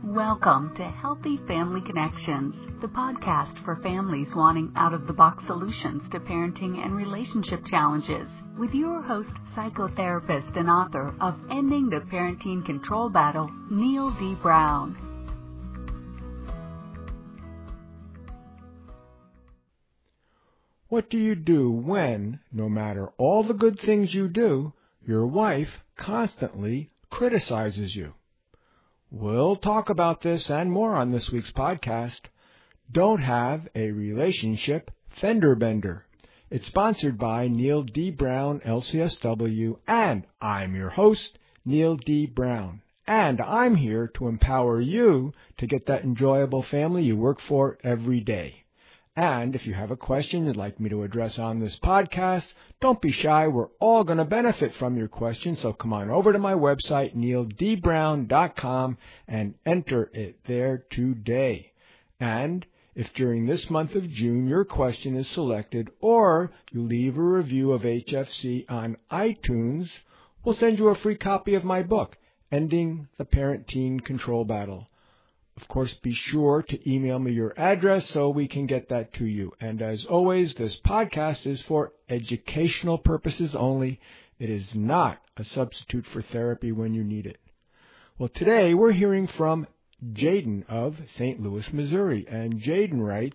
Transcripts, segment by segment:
Welcome to Healthy Family Connections, the podcast for families wanting out-of-the-box solutions to parenting and relationship challenges, with your host, psychotherapist and author of Ending the Parenting Control Battle, Neil D. Brown. What do you do when, no matter all the good things you do, your wife constantly criticizes you? We'll talk about this and more on this week's podcast. Don't have a relationship fender bender. It's sponsored by Neil D. Brown, LCSW, and I'm your host, Neil D. Brown. And I'm here to empower you to get that enjoyable family you work for every day. And if you have a question you'd like me to address on this podcast, don't be shy. We're all going to benefit from your question. So come on over to my website, neildbrown.com, and enter it there today. And if during this month of June your question is selected or you leave a review of HFC on iTunes, we'll send you a free copy of my book, Ending the Parent-Teen Control Battle. Of course, be sure to email me your address so we can get that to you. And as always, this podcast is for educational purposes only. It is not a substitute for therapy when you need it. Well, today we're hearing from Jaden of St. Louis, Missouri. And Jaden writes,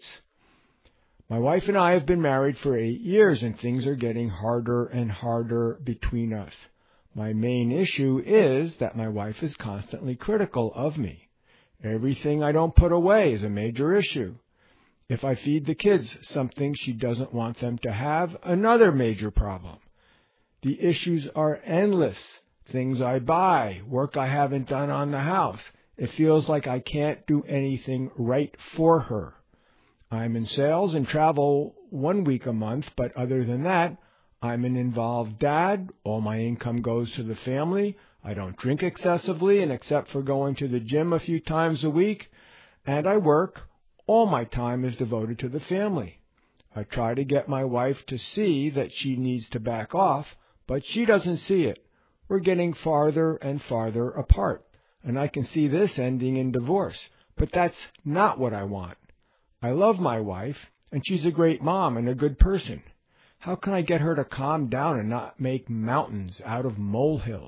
"My wife and I have been married for 8 years and things are getting harder and harder between us. My main issue is that my wife is constantly critical of me. Everything I don't put away is a major issue. If I feed the kids something she doesn't want them to have, another major problem. The issues are endless. Things I buy, work I haven't done on the house. It feels like I can't do anything right for her. I'm in sales and travel 1 week a month, but other than that, I'm an involved dad. All my income goes to the family. I don't drink excessively, and except for going to the gym a few times a week, and I work, all my time is devoted to the family. I try to get my wife to see that she needs to back off, but she doesn't see it. We're getting farther and farther apart, and I can see this ending in divorce, but that's not what I want. I love my wife, and she's a great mom and a good person. How can I get her to calm down and not make mountains out of molehills?"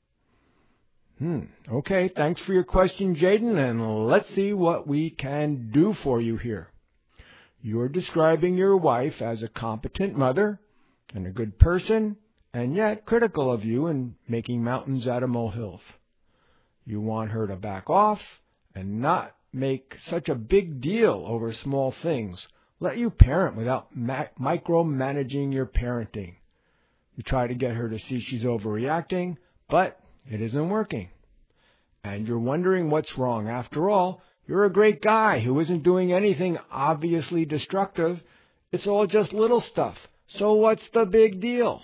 Okay, thanks for your question, Jaden, and let's see what we can do for you here. You're describing your wife as a competent mother and a good person, and yet critical of you and making mountains out of molehills. You want her to back off and not make such a big deal over small things. Let you parent without micromanaging your parenting. You try to get her to see she's overreacting, but it isn't working. And you're wondering what's wrong. After all, you're a great guy who isn't doing anything obviously destructive. It's all just little stuff. So what's the big deal?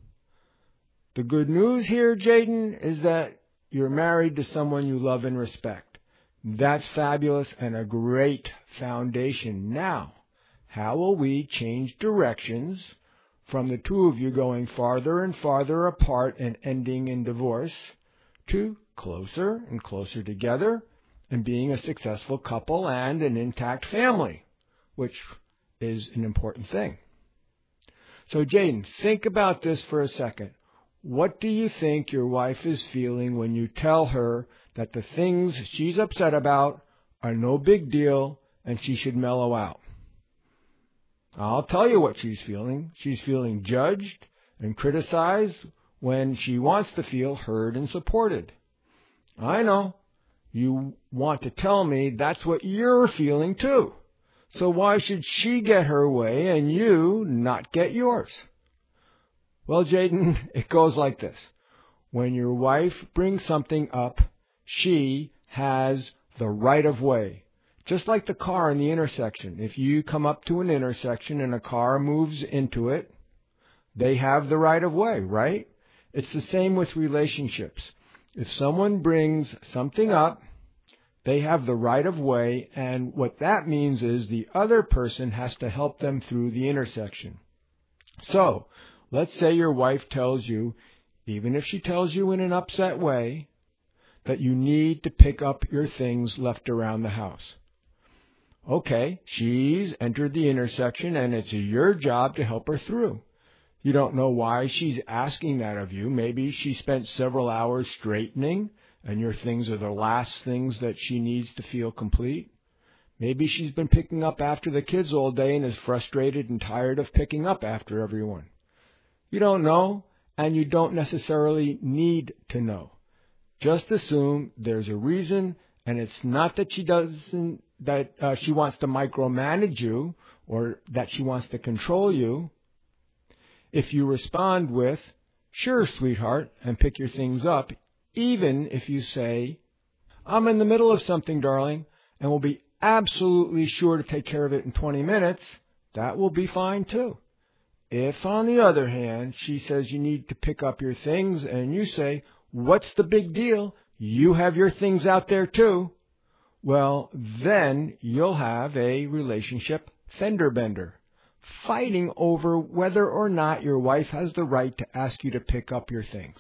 The good news here, Jaden, is that you're married to someone you love and respect. That's fabulous and a great foundation. Now, how will we change directions from the two of you going farther and farther apart and ending in divorce to closer and closer together and being a successful couple and an intact family, which is an important thing? So, Jaden, think about this for a second. What do you think your wife is feeling when you tell her that the things she's upset about are no big deal and she should mellow out? I'll tell you what she's feeling. She's feeling judged and criticized when she wants to feel heard and supported. I know. You want to tell me that's what you're feeling too. So why should she get her way and you not get yours? Well, Jaden, it goes like this. When your wife brings something up, she has the right of way. Just like the car in the intersection. If you come up to an intersection and a car moves into it, they have the right of way, right? It's the same with relationships. If someone brings something up, they have the right of way, and what that means is the other person has to help them through the intersection. So, let's say your wife tells you, even if she tells you in an upset way, that you need to pick up your things left around the house. Okay, she's entered the intersection and it's your job to help her through. You don't know why she's asking that of you. Maybe she spent several hours straightening and your things are the last things that she needs to feel complete. Maybe she's been picking up after the kids all day and is frustrated and tired of picking up after everyone. You don't know, and you don't necessarily need to know. Just assume there's a reason, and it's not that she wants to micromanage you or that she wants to control you. If you respond with, "Sure, sweetheart," and pick your things up, even if you say, "I'm in the middle of something, darling, and will be absolutely sure to take care of it in 20 minutes, that will be fine too. If, on the other hand, she says you need to pick up your things and you say, "What's the big deal? You have your things out there too," well, then you'll have a relationship fender bender, fighting over whether or not your wife has the right to ask you to pick up your things.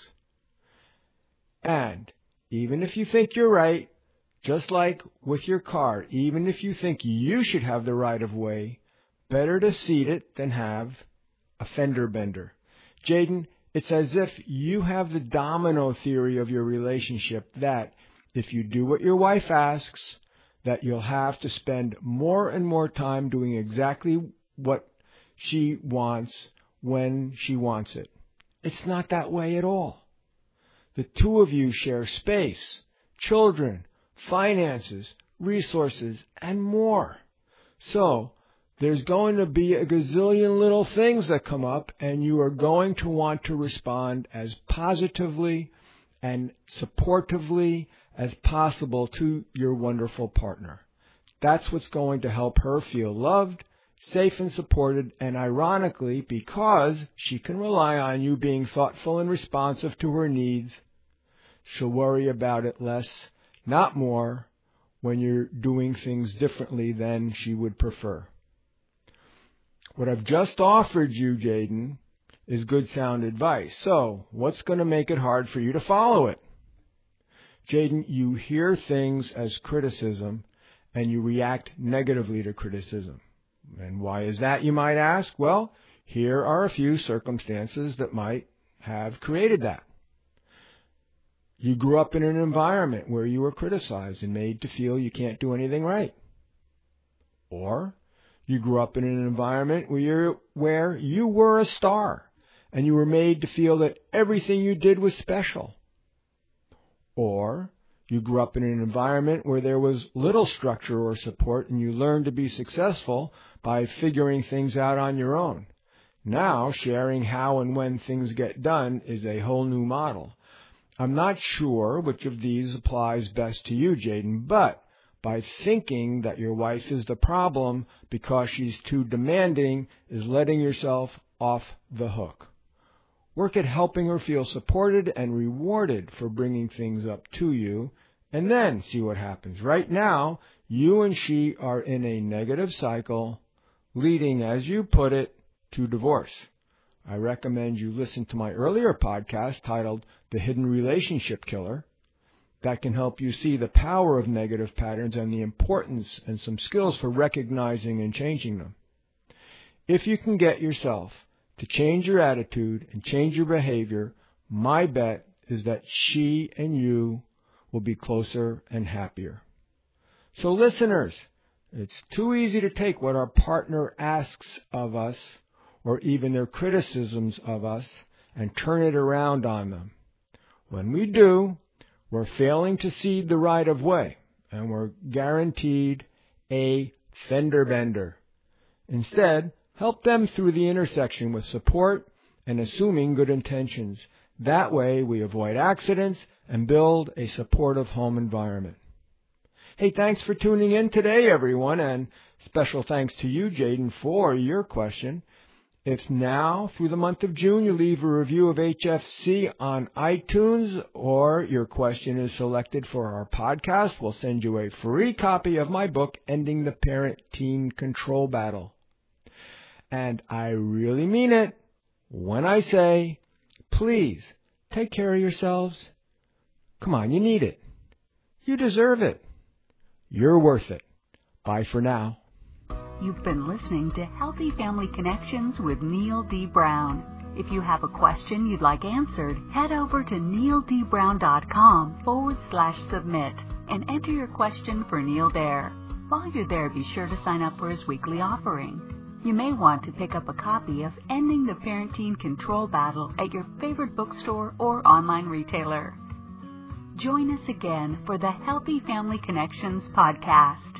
And even if you think you're right, just like with your car, even if you think you should have the right of way, better to cede it than have a fender bender. Jaden, it's as if you have the domino theory of your relationship that if you do what your wife asks, that you'll have to spend more and more time doing exactly what she wants when she wants it. It's not that way at all. The two of you share space, children, finances, resources, and more. So, there's going to be a gazillion little things that come up, and you are going to want to respond as positively and supportively as possible to your wonderful partner. That's what's going to help her feel loved, safe and supported, and ironically, because she can rely on you being thoughtful and responsive to her needs, she'll worry about it less, not more, when you're doing things differently than she would prefer. What I've just offered you, Jaden, is good sound advice. So, what's going to make it hard for you to follow it? Jaden, you hear things as criticism, and you react negatively to criticism. And why is that, you might ask? Well, here are a few circumstances that might have created that. You grew up in an environment where you were criticized and made to feel you can't do anything right. Or you grew up in an environment where you were a star and you were made to feel that everything you did was special. Or you grew up in an environment where there was little structure or support and you learned to be successful by figuring things out on your own. Now, sharing how and when things get done is a whole new model. I'm not sure which of these applies best to you, Jaden, but by thinking that your wife is the problem because she's too demanding is letting yourself off the hook. Work at helping her feel supported and rewarded for bringing things up to you, and then see what happens. Right now, you and she are in a negative cycle, leading, as you put it, to divorce. I recommend you listen to my earlier podcast titled The Hidden Relationship Killer. That can help you see the power of negative patterns and the importance and some skills for recognizing and changing them. If you can get yourself to change your attitude and change your behavior, my bet is that she and you will be closer and happier. So listeners, it's too easy to take what our partner asks of us or even their criticisms of us and turn it around on them. When we do, we're failing to cede the right of way, and we're guaranteed a fender bender. Instead, help them through the intersection with support and assuming good intentions. That way, we avoid accidents and build a supportive home environment. Hey, thanks for tuning in today, everyone, and special thanks to you, Jaden, for your question. If now, through the month of June, you leave a review of HFC on iTunes or your question is selected for our podcast, we'll send you a free copy of my book, Ending the Parent-Teen Control Battle. And I really mean it when I say, please, take care of yourselves. Come on, you need it. You deserve it. You're worth it. Bye for now. You've been listening to Healthy Family Connections with Neil D. Brown. If you have a question you'd like answered, head over to neildbrown.com/submit and enter your question for Neil there. While you're there, be sure to sign up for his weekly offering. You may want to pick up a copy of Ending the Parenting Control Battle at your favorite bookstore or online retailer. Join us again for the Healthy Family Connections podcast.